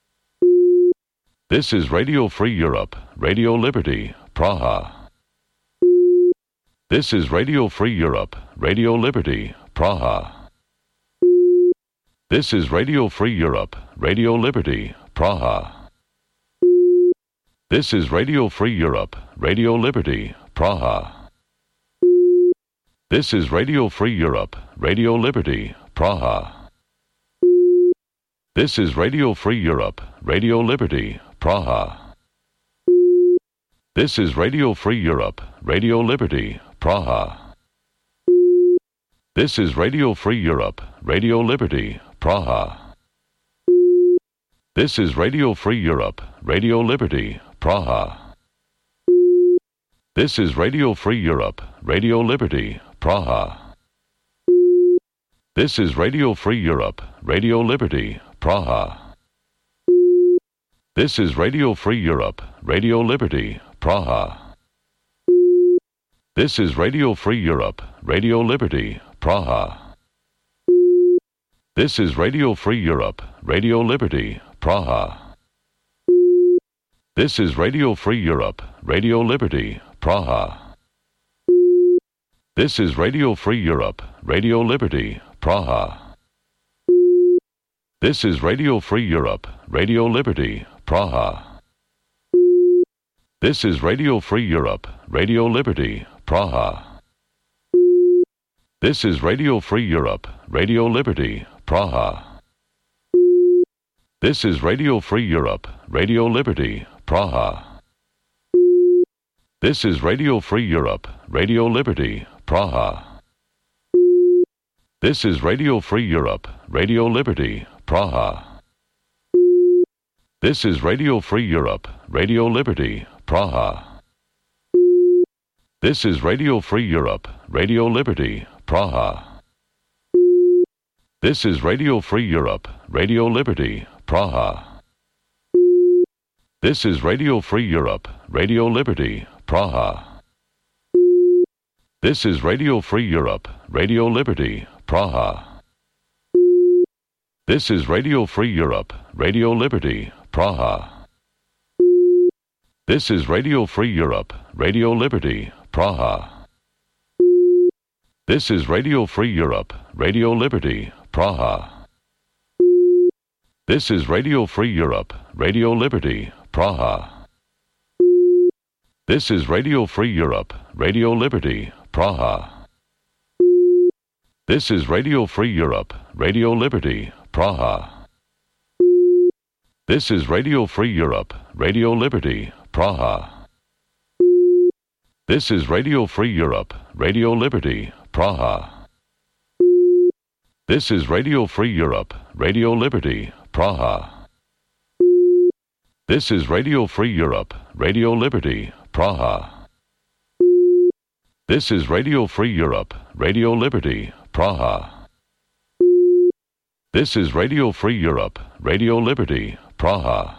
This is Radio Free Europe, Radio Liberty, Praha. This is Radio Free Europe, Radio Liberty, Praha. This is Radio Free Europe, Radio Liberty, Praha. This is Radio Free Europe, Radio Liberty, Praha. This is Radio Free Europe, Radio Liberty, Praha. This is Radio Free Europe, Radio Liberty, Praha. This is Radio Free Europe, Radio Liberty, Praha. This is Radio Free Europe, Radio Liberty, Praha. This is Radio Free Europe, Radio Liberty, Praha. This is Radio Free Europe, Radio Liberty, Praha. This is Radio Free Europe, Radio Liberty, Praha. This is Radio Free Europe, Radio Liberty, Praha. This is Radio Free Europe, Radio Liberty, Praha. This is Radio Free Europe, Radio Liberty, Praha. This is Radio Free Europe, Radio Liberty, Praha. This is Radio Free Europe, Radio Liberty, Praha. This is Radio Free Europe, Radio Liberty, Praha. This is Radio Free Europe, Radio Liberty, Praha. This is Radio Free Europe, Radio Liberty, Praha. This is Radio Free Europe, Radio Liberty, Praha. This is Radio Free Europe, Radio Liberty, Praha. This is Radio Free Europe, Radio Liberty, Praha. This is Radio Free Europe, Radio Liberty, Praha. This is Radio Free Europe, Radio Liberty, Praha. This is Radio Free Europe, Radio Liberty, Praha. This is Radio Free Europe, Radio Liberty, Praha. This is Radio Free Europe, Radio Liberty, Praha. This is Radio Free Europe, Radio Liberty, Praha. This is Radio Free Europe, Radio Liberty, Praha. This is Radio Free Europe, Radio Liberty, Praha. This is Radio Free Europe, Radio Liberty, Praha. This is Radio Free Europe, Radio Liberty, Praha. This is Radio Free Europe, Radio Liberty, Praha. This is Radio Free Europe, Radio Liberty, Praha. This is Radio Free Europe, Radio Liberty, Praha. This is Radio Free Europe, Radio Liberty, Praha. This is Radio Free Europe, Radio Liberty, Praha. This is Radio Free Europe, Radio Liberty, Praha. This is Radio Free Europe, Radio Liberty, Praha.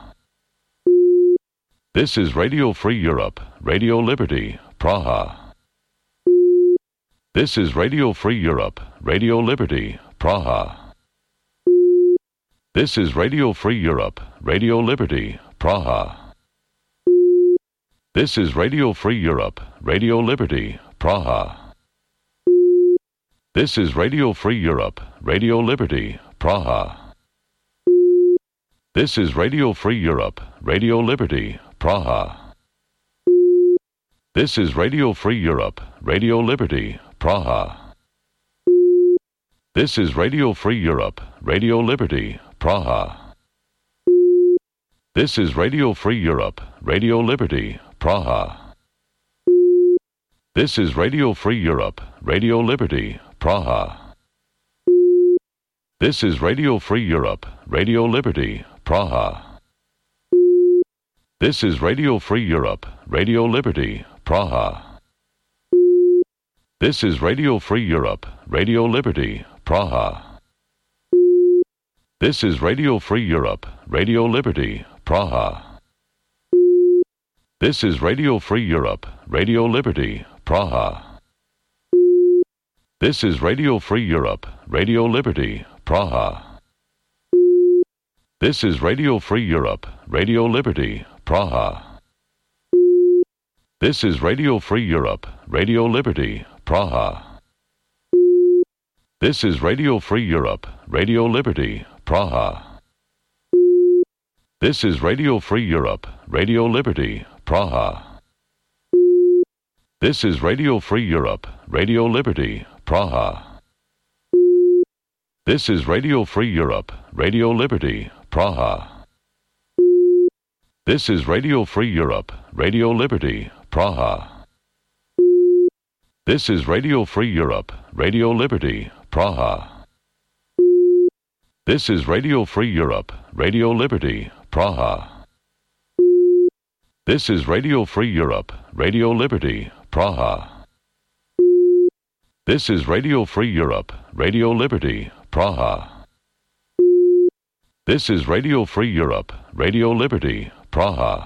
This is Radio Free Europe, Radio Liberty, Praha. This is Radio Free Europe, Radio Liberty, Praha. This is Radio Free Europe, Radio Liberty, Praha. This is Radio Free Europe, Radio Liberty, Praha. This is Radio Free Europe, Radio Liberty, Praha. This is Radio Free Europe, Radio Liberty, Praha. This is Radio Free Europe, Radio Liberty, Praha. This is Radio Free Europe, Radio Liberty, Praha. This is Radio Free Europe, Radio Liberty, Praha. This is Radio Free Europe, Radio Liberty, Praha. This is Radio Free Europe, Radio Liberty, Praha. This is Radio Free Europe, Radio Liberty, Praha. This is Radio Free Europe, Radio Liberty, Praha. This is Radio Free Europe, Radio Liberty, Praha. This is Radio Free Europe, Radio Liberty, Praha. This is Radio Free Europe, Radio Liberty, Praha. This is Radio Free Europe, Radio Liberty, Praha. This is Radio Free Europe, Radio Liberty, Praha. This is Radio Free Europe, Radio Liberty, Praha. This is Radio Free Europe, Radio Liberty, Praha. This is Radio Free Europe, Radio Liberty, Praha. This is Radio Free Europe, Radio Liberty, Praha. This is Radio Free Europe, Radio Liberty, Praha. This is Radio Free Europe, Radio Liberty, Praha. This is Radio Free Europe, Radio Liberty, Praha. This is Radio Free Europe, Radio Liberty, Praha. This is Radio Free Europe, Radio Liberty, Praha. This is Radio Free Europe, Radio Liberty, Praha.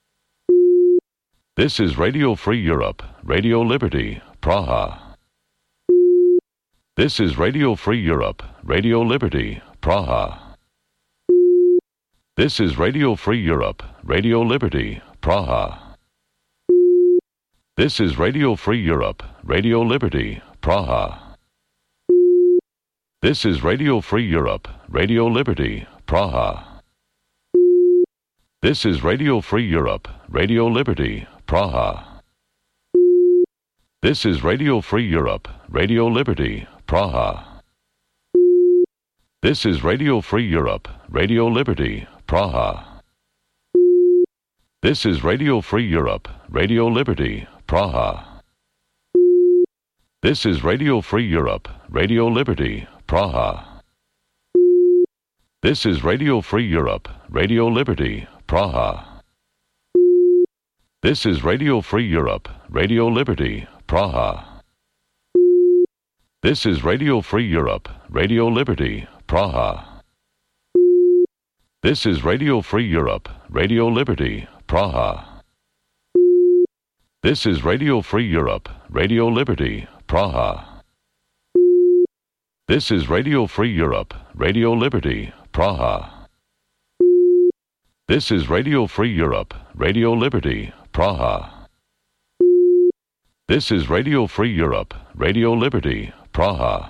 This is Radio Free Europe, Radio Liberty, Praha. This is Radio Free Europe, Radio Liberty, Praha. This is Radio Free Europe, Radio Liberty, Praha. This is Radio Free Europe, Radio Liberty, Praha. This is Radio Free Europe, Radio Liberty, Praha. This is Radio Free Europe, Radio Liberty, Praha. This is Radio Free Europe, Radio Liberty, Praha. This is Radio Free Europe, Radio Liberty, Praha. This is Radio Free Europe, Radio Liberty, Praha. This is Radio Free Europe, Radio Liberty, Praha. This is Radio Free Europe, Radio Liberty, Praha. This is Radio Free Europe, Radio Liberty, Praha. This is Radio Free Europe, Radio Liberty, Praha. This is Radio Free Europe, Radio Liberty, Praha. This is Radio Free Europe, Radio Liberty, Praha. This is Radio Free Europe, Radio Liberty, Praha. This is Radio Free Europe, Radio Liberty, Praha. This is Radio Free Europe, Radio Liberty, Praha.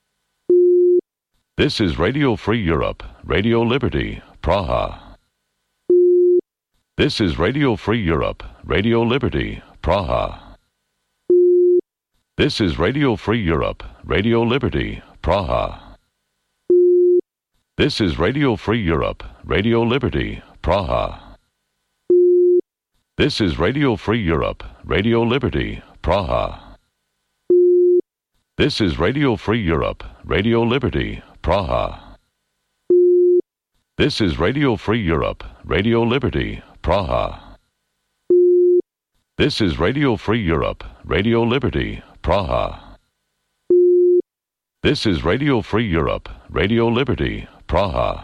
This is Radio Free Europe, Radio Liberty, Praha. This is Radio Free Europe, Radio Liberty, Praha. This is Radio Free Europe, Radio Liberty, Praha. This is Radio Free Europe, Radio Liberty, Praha. This is Radio Free Europe, Radio Liberty, Praha. This is Radio Free Europe, Radio Liberty, Praha. This is Radio Free Europe, Radio Liberty, Praha. This is Radio Free Europe, Radio Liberty, Praha. This is Radio Free Europe, Radio Liberty, Praha.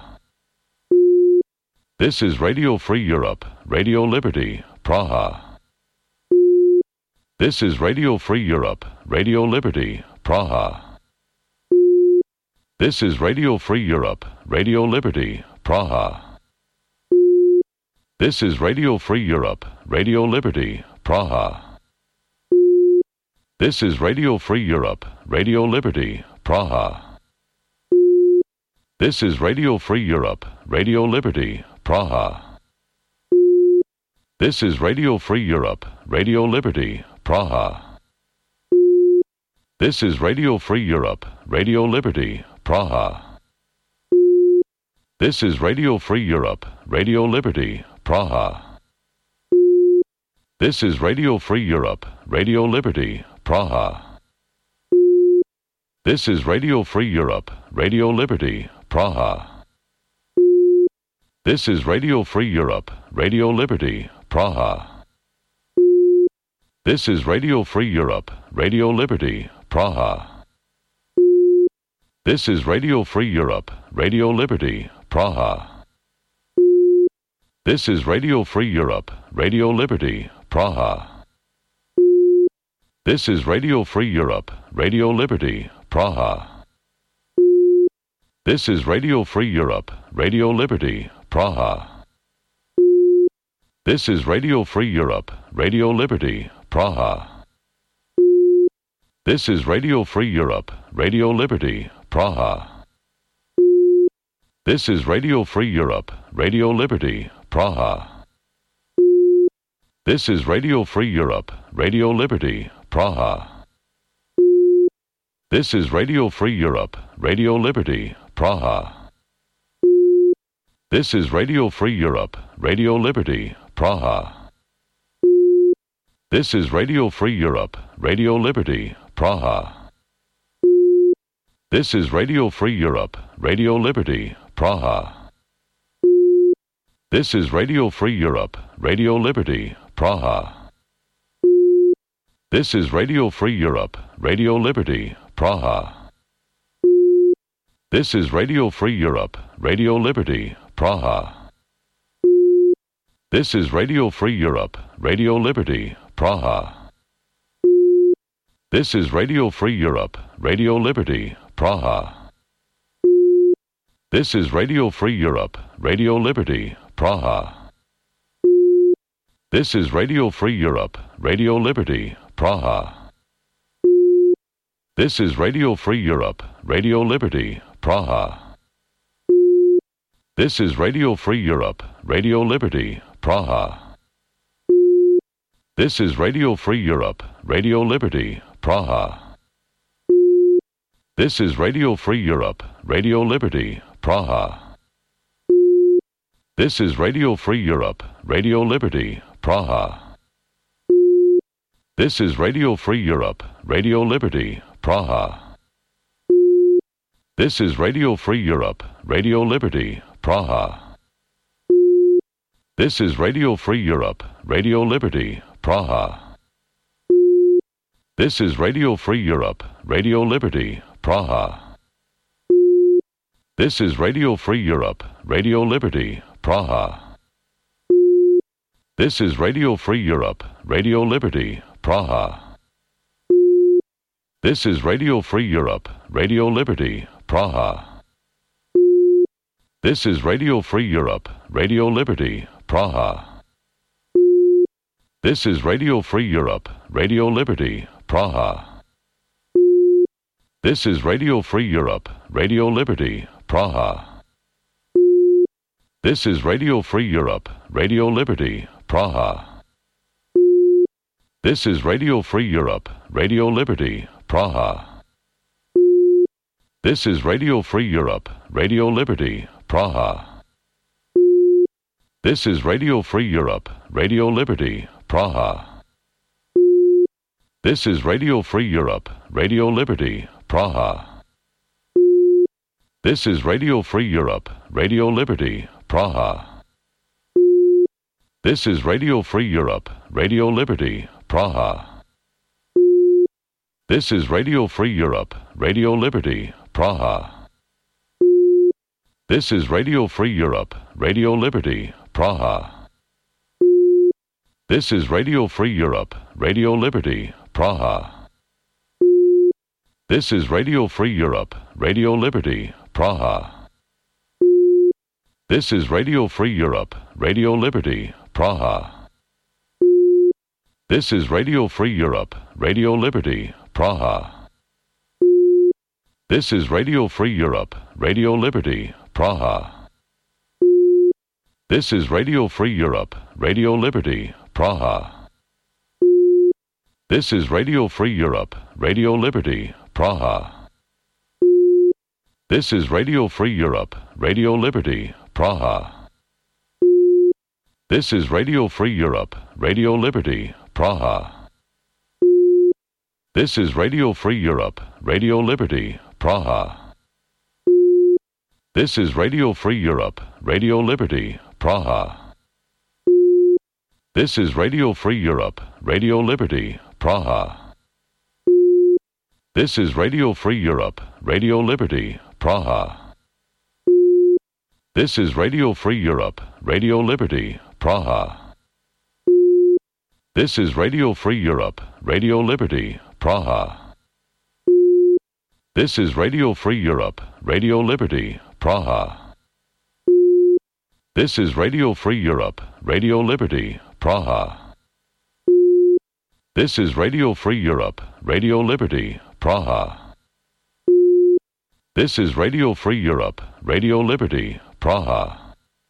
This is Radio Free Europe, Radio Liberty, Praha. This is Radio Free Europe, Radio Liberty, Praha. This is Radio Free Europe, Radio Liberty, Praha. This is Radio Free Europe, Radio Liberty, Praha. This is Radio Free Europe, Radio Liberty, Praha. This is Radio Free Europe, Radio Liberty, Praha. This is Radio Free Europe, Radio Liberty, Praha. This is Radio Free Europe, Radio Liberty, Praha. This is Radio Free Europe, Radio Liberty, Praha. This is Radio Free Europe, Radio Liberty, Praha. This is Radio Free Europe, Radio Liberty, Praha. This is Radio Free Europe, Radio Liberty, Praha. This is Radio Free Europe, Radio Liberty, Praha. This is Radio Free Europe, Radio Liberty, Praha. This is Radio Free Europe, Radio Liberty, Praha. This is Radio Free Europe, Radio Liberty, Praha. This is Radio Free Europe, Radio Liberty, Praha. This is Radio Free Europe, Radio Liberty, Praha. This is Radio Free Europe, Radio Liberty, Praha. This is Radio Free Europe, Radio Liberty, Praha. This is Radio Free Europe, Radio Liberty, Praha. This is Radio Free Europe, Radio Liberty, Praha. This is Radio Free Europe, Radio Liberty, Praha. This is Radio Free Europe, Radio Liberty, Praha. This is Radio Free Europe, Radio Liberty, Praha. This is Radio Free Europe, Radio Liberty, Praha. This is Radio Free Europe, Radio Liberty, Praha. This is Radio Free Europe, Radio Liberty, Praha. This is Radio Free Europe, Radio Liberty, Praha. This is Radio Free Europe, Radio Liberty, Praha. This is Radio Free Europe, Radio Liberty, Praha. This is Radio Free Europe, Radio Liberty, Praha. This is Radio Free Europe, Radio Liberty, Praha. This is Radio Free Europe, Radio Liberty, Praha. This is Radio Free Europe, Radio Liberty, Praha. This is Radio Free Europe, Radio Liberty, Praha. This is Radio Free Europe, Radio Liberty, Praha. This is Radio Free Europe, Radio Liberty, Praha. This is Radio Free Europe, Radio Liberty, Praha. This is Radio Free Europe, Radio Liberty, Praha. This is Radio Free Europe, Radio Liberty, Praha. This is Radio Free Europe, Radio Liberty, Praha. This is Radio Free Europe, Radio Liberty, Praha. This is Radio Free Europe, Radio Liberty, Praha. This is Radio Free Europe, Radio Liberty, Praha. This is Radio Free Europe, Radio Liberty, Praha. This is Radio Free Europe, Radio Liberty, Praha. This is Radio Free Europe, Radio Liberty, Praha. This is Radio Free Europe, Radio Liberty, Praha. This is Radio Free Europe, Radio Liberty, Praha. This is Radio Free Europe, Radio Liberty, Praha. This is Radio Free Europe, Radio Liberty, Praha. This is Radio Free Europe, Radio Liberty, Praha. This is Radio Free Europe, Radio Liberty, Praha. This is Radio Free Europe, Radio Liberty, Praha. This is Radio Free Europe, Radio Liberty, Praha. This is Radio Free Europe, Radio Liberty, Praha. This is Radio Free Europe, Radio Liberty, Praha. This is Radio Free Europe, Radio Liberty, Praha. This is Radio Free Europe, Radio Liberty, Praha. This is Radio Free Europe, Radio Liberty, Praha. This is Radio Free Europe, Radio Liberty, Praha. This is Radio Free Europe, Radio Liberty, Praha. This is Radio Free Europe, Radio Liberty, Praha. This is Radio Free Europe, Radio Liberty, Praha. This is Radio Free Europe, Radio Liberty, Praha. This is Radio Free Europe, Radio Liberty, Praha. This is Radio Free Europe, Radio Liberty, Praha. This is Radio Free Europe, Radio Liberty, Praha. This is Radio Free Europe, Radio Liberty, Praha. This is Radio Free Europe, Radio Liberty, Praha. This is Radio Free Europe, Radio Liberty, Praha. This is Radio Free Europe, Radio Liberty, Praha. This is Radio Free Europe, Radio Liberty, Praha. This is Radio Free Europe, Radio Liberty, Praha.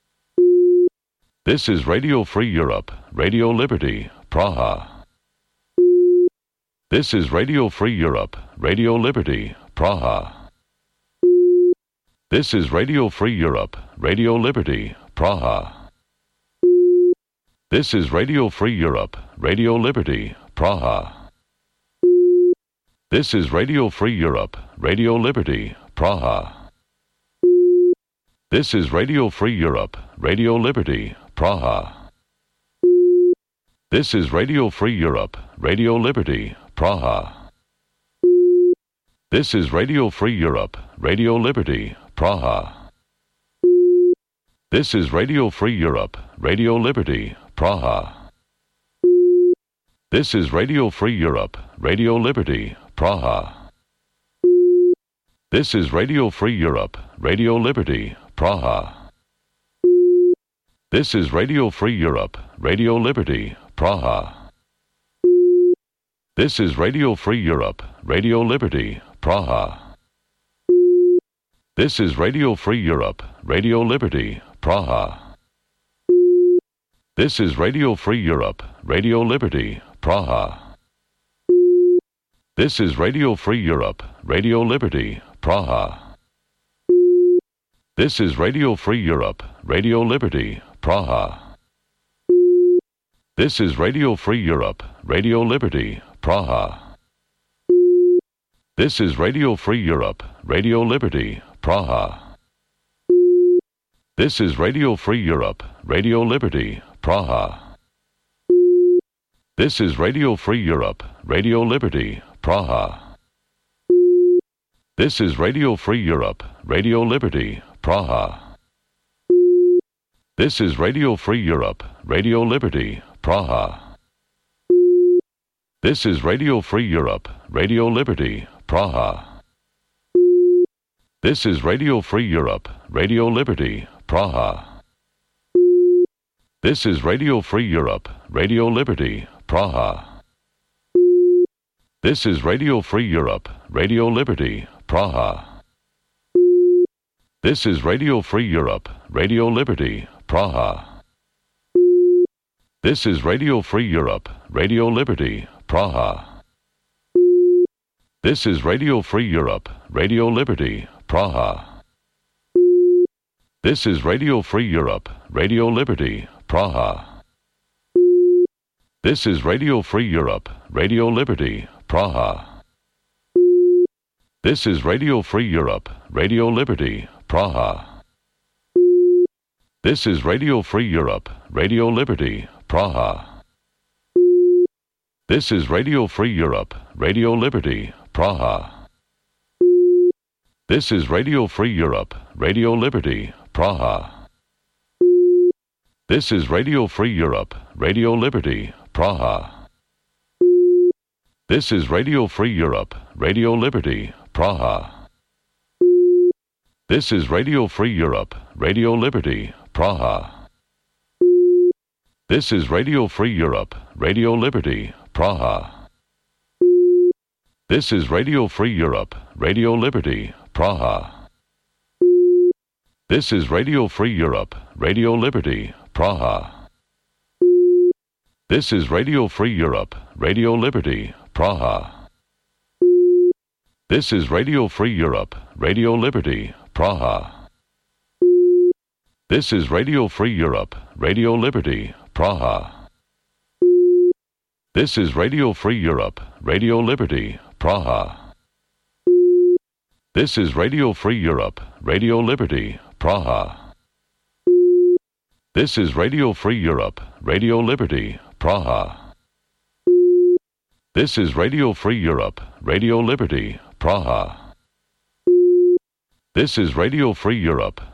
This is Radio Free Europe, Radio Liberty, Praha. This is Radio Free Europe, Radio Liberty, Praha. This is Radio Free Europe, Radio Liberty, Praha. This is Radio Free Europe, Radio Liberty, Praha. This is Radio Free Europe, Radio Liberty, Praha. This is Radio Free Europe, Radio Liberty, Praha. This is Radio Free Europe, Radio Liberty, Praha. This is Radio Free Europe, Radio Liberty, Praha. This is Radio Free Europe, Radio Liberty, Praha. This is Radio Free Europe, Radio Liberty, Praha. This is Radio Free Europe, Radio Liberty, Praha. This is Radio Free Europe, Radio Liberty, Praha. This is Radio Free Europe, Radio Liberty, Praha. This is Radio Free Europe, Radio Liberty, Praha. This is Radio Free Europe, Radio Liberty, Praha. This is Radio Free Europe, Radio Liberty, Praha. This is Radio Free Europe, Radio Liberty, Praha. This is Radio Free Europe, Radio Liberty, Praha. This is Radio Free Europe, Radio Liberty, Praha. This is Radio Free Europe, Radio Liberty, Praha. This is Radio Free Europe, Radio Liberty, Praha. This is Radio Free Europe, Radio Liberty, Praha. This is Radio Free Europe, Radio Liberty, Praha. This is Radio Free Europe, Radio Liberty, Praha. This is Radio Free Europe, Radio Liberty, Praha. This is Radio Free Europe, Radio Liberty, Praha. This is Radio Free Europe, Radio Liberty, Praha. This is Radio Free Europe, Radio Liberty, Praha. This is Radio Free Europe, Radio Liberty, Praha. This is Radio Free Europe, Radio Liberty, Praha. This is Radio Free Europe, Radio Liberty, Praha. This is Radio Free Europe, Radio Liberty, Praha. This is Radio Free Europe, Radio Liberty, Praha. This is Radio Free Europe, Radio Liberty, Praha. This is Radio Free Europe, Radio Liberty, Praha. This is Radio Free Europe, Radio Liberty, Praha. This is Radio Free Europe, Radio Liberty, Praha. This is Radio Free Europe, Radio Liberty, Praha. This is Radio Free Europe, Radio Liberty, Praha. This is Radio Free Europe, Radio Liberty, Praha. This is Radio Free Europe, Radio Liberty, Praha. This is Radio Free Europe, Radio Liberty, Praha. This is Radio Free Europe, Radio Liberty, Praha. This is Radio Free Europe, Radio Liberty, Praha. This is Radio Free Europe, Radio Liberty, Praha. This is Radio Free Europe, Radio Liberty, Praha. This is Radio Free Europe, Radio Liberty, Praha. This is Radio Free Europe, Radio Liberty, Praha. This is Radio Free Europe, Radio Liberty, Praha. This is Radio Free Europe,